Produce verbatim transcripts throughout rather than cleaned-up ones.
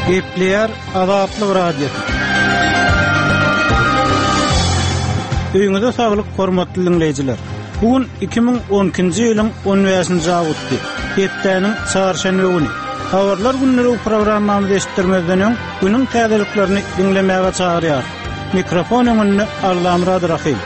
Gepleyer azaplı radio. Öýüňizde saglyk hormatly dinleýijiler. Bugün iki bin on ikinji ýylyň on beşinji awgusty. Hepdeniň çarşamba güni. Habarlar günleri programmamyzy eşitdirmezden öň günüň täzeliklerini dinlemäge çagyrýar. Mikrofon öňünde Arlamrad Rahim.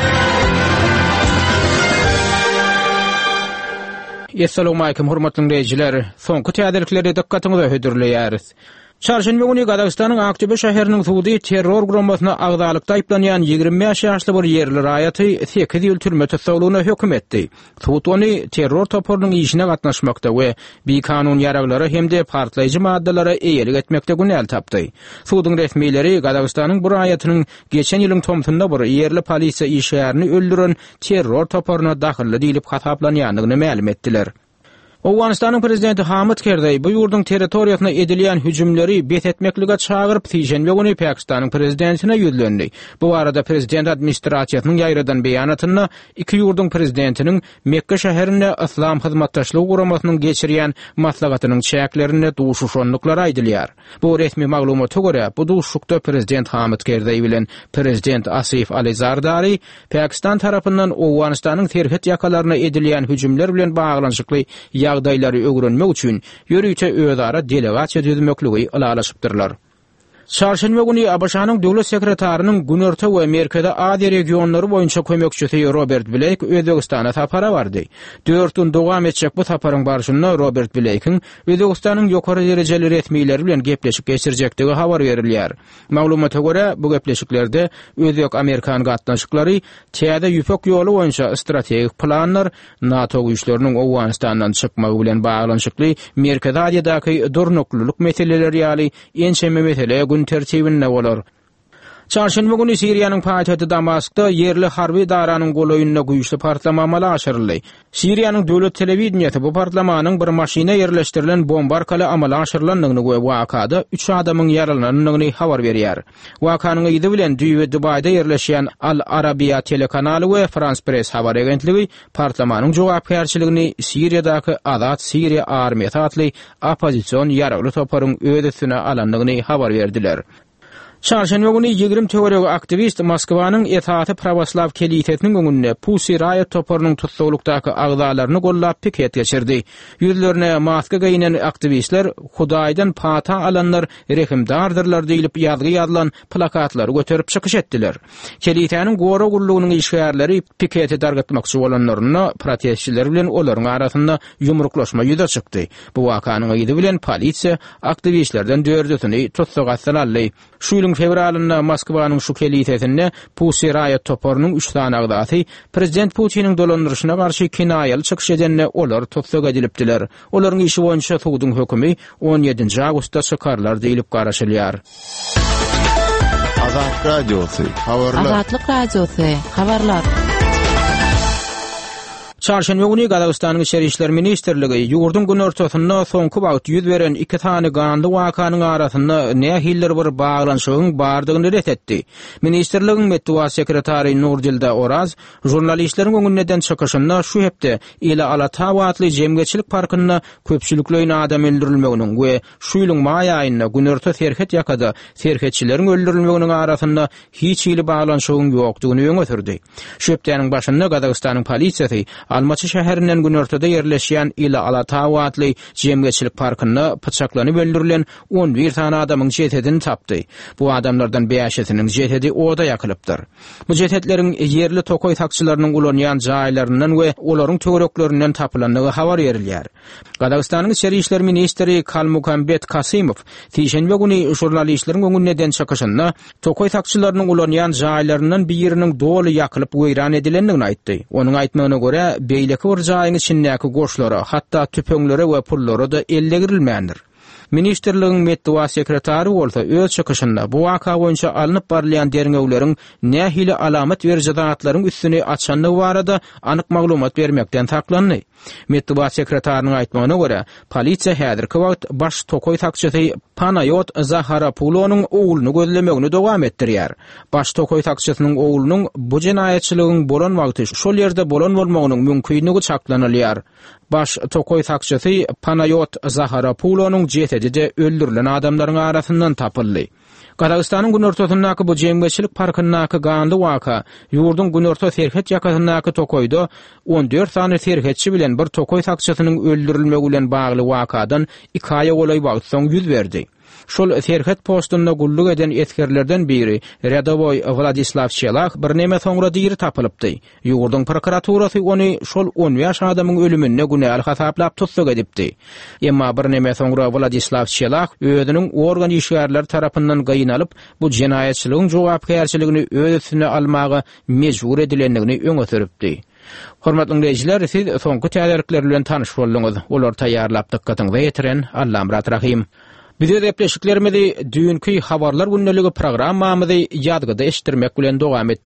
Assalamu alaykum hormatly dinleýijiler. Soňky täzelikleri dikkatiňize hödürleýäris. Çarşamba günü Gadagystanyň Akçebe şäheriniň suwdy terror guramasyna agdalykda aýplanýan ýigirme beş ýaşly bir ýerli raýaty sekiz ýyl türme tutsagylygyna hökm etdi. Suwd ony terror toporunyň işine gatnaşmakda we bi-kanun ýaraglary hemde partlaýjy maddalara eýelik etmekde günäl tapdy. Suwdyň resmiýleri Gadagystanyň bu raýatynyň geçen ýylyň tomsunda bir ýerli polisiýa işgärini öldüren terror toporunyna dahilli diýilip hataplanýanlygyny ma'lum etdiler. Awganistanyň prezidenti Hamid Karzai bu ýurduň territoriýasyna edilýän hüjümleri bet etmeklige çagyryp Tijen we güni Pakistanyň prezidentine ýüzlendi. Bu arada prezident administrasiýasynyň ýaýradan beýanatyna iki ýurduň prezidentiniň Mekke şäherinde islam hyzmatdaşlygy guramasynyň geçirýän maslahatynyň çäklerini duşuşanlyklary aýdylýar. Bu resmi maglumata görä bu duşuşykda prezident Hamid Karzai bilen prezident Asif Ali Zardari Pakistan tarapyndan Awganistanyň terhet ýakalaryna edilýän hüjümler bilen baglanşykly ýagdaýlary öwrenmek üçin ýörüýçe özara delegasiýa düzmekligi alalaşypdyrlar. Çarşamba günü A B Ş'nyň döwlet sekretarinyň Günorta we Merkeze Aziýa regionlary boýunça kömekçisi Robert Blake Özbegistana tapara bardy. dört gün dowam etjek bu taparyň barşynda Robert Blake'iň Özbegistanyň ýokary derejeli resmiýetleri bilen gepleşip geçirjektigi habar berilýär. Maglumata görä bu gepleşiklerde Özbek Amerikan gatnaşyklary täze ýüpek ýoly boýunça strategik planlar, NATO güýçleriniň Awganistandan çykmagy bilen baglanşykly Merkeze Aziýadaky durnukluluk meseleleri ýaly ençeme mesele gün tertibinde bolar. Çarşamba günü Siriýanyň paýtaty Damaskda yerli harby daranyň golaýyna güýçli partlama amaly aşyryldy. Siriýanyň döwlet telewizionyny bu partlamanyň bir maşina ýerleşdirilen bomba arkaly amaly aşyrylandygyny we wakada üç adamyň ýaralananyny habar berýär. Wakanyň ýygy bilen düýwe Dubaýda ýerleşýän Al Arabiya telekanaly we France Press habar agentligi partlamanyň jogapkärçiligini Siriýadaky Azat Siriýa armiýasy atly opozisiýon ýaragly toparyň öz üstüne alandygyny habar berdiler. Çarşamba günü ýigirme töwereg aktivist Moskwanyň Etaty Pravoslav Kelitetiniň öňünde Pussy Riot toparynyň tutsaglykdaky agdalaryny gollap piket geçirdi. Ýüzlerine maska giýinen aktivistler Hudaýdan pata alanlar rehimdardyrlar diýilip ýazgy ýazylan plakatlary göterip çykyş etdiler. Keliteniň gora gurlugynyň işgärleri piketi dargatmakçy bolanlaryna protestçiler bilen olaryň arasynda ýumruklaşma ýüze çykdy. Bu wakanyň ýygy bilen polisiýa aktivistlerden dördüsini tutsaga salaldy. Şu fevralynda Moskwanyň şu kelitetinde Pussy Riot toparynyň üç tane agdaty prezident Putiniň dolandyryşyna garşy kinaýaly çykyş edenle olar tutsak edilipdiler. Olaryň işi boýunça suwdyň hökümi on ýedinji awgustda çykarlar diýilip garaşylýar. Azat Radiosy, habarlar. Azatlyk Radiosy, habarlar. Çarşamba günü Gadagystanyň Içeri işler ministrligi ýurduň gün ortasynda soňky wagt ýüz beren iki tane gandy wakanyň arasynda nähiller bir baglanşygyň bardygyny ret etdi. Ministrligiň medeniýet sekretary Nurdilda Oraz jurnalistleriň öňünden çykyşynda şu hepde ila Alatawa atly jemgeçilik parkyna köpçülikli adam öldürilmeginiň we şu ýylyň maý aýynda Günorta serhet ýakada serhetçileriň öldürilmeginiň arasynda hiç ýyly baglanşygyň ýokdugyny öňe sürdi. Şu hepdeniň başynda Gadagystanyň polisiýasy Almaty şäherinden Günortada ýerleşýän ila Alatawa atly jemgeçilik parkyna pyçaklanyp öldürilen on bir tane adamyň jetedini tapdy. Bu adamlardan beşisiniň jetedi oda ýakylypdyr. Bu jetetleriň yerli tokoý takçylarynyň ulanýan jaýlaryndan we olaryň töwereklerinden tapylandygy habar berilýär. Gadagystanyň Içeri işler ministri Kalmukambet Kasimow Tijenbe güni jurnalistleriň öňünden çykyşynda tokoý takçylarynyň ulanýan jaýlaryndan biriniň doly ýakylyp weýran edilendigini aýtdy. Onuň aýtmagyna görä beýleki bir jaýyň içindäki goşlara, hatda tüpeňlere we pulllara da elle girilmändir. Ministrligiň medeniýet sekretary bolsa öz çykyşynda bu waka boýunça alınıp barlayan derňegleriň nähili alamat berýän zatlaryň üstüne açanlygy barada anyk maglumat bermekden taklandy. Medeniýet sekretärining aýtmagyna görä, polisiýa häzirki wagt baş tokoý takçysy Panayot Zaharapulonyň oğluny gözlemegini dowam etdirýär. Baş tokoý takçysynyň oğlunyň bu jinayetçiligiň bolan wagty şol ýerde bolan bolmagynyň mümkinligi çaklanylýar. baş tokoy sakçysy Panayot Zaharapulonyň jetedide öldürilen adamlaryň arasyndan tapyldy. Qazaqstanyň günortasyndaky bu jemgyçilik parkyndaky gandy waka ýurdun günorta serhet ýakasyndaky tokoyda on dört sany serhetçi bilen bir tokoy sakçysynyň öldürilmegi bilen bagly wakadan iki aya golay wagt soň ýüz berdi. Şol serhet postunda gulluk eden etkerlerden biri Ryadovoy Vladislav Çelak bir näme soňra diýri tapylypdy. Ýurdun prokuraturasy ony şol on ýaş adamyň ölümine günäli hasaplap tutsak edipdi. Emma bir näme soňra Vladislav Çelak özüniň organ işgärler tarapyndan gaýnalyp bu jenaýetçiligiň jogapkärçiligini öz üstüne almagy mejbur edilendigini öňe süripdi. Hormatly dinleýijiler, siz soňky täderikler bilen tanyş boldyňyz. Olar taýýarlap dykkatyňyza ýetiren Allam Rahim. Bize repleşiklerimizi dünkü habarlar günneligi programmamyzy ýadgyda eşitdirmek bilen dowam etdik.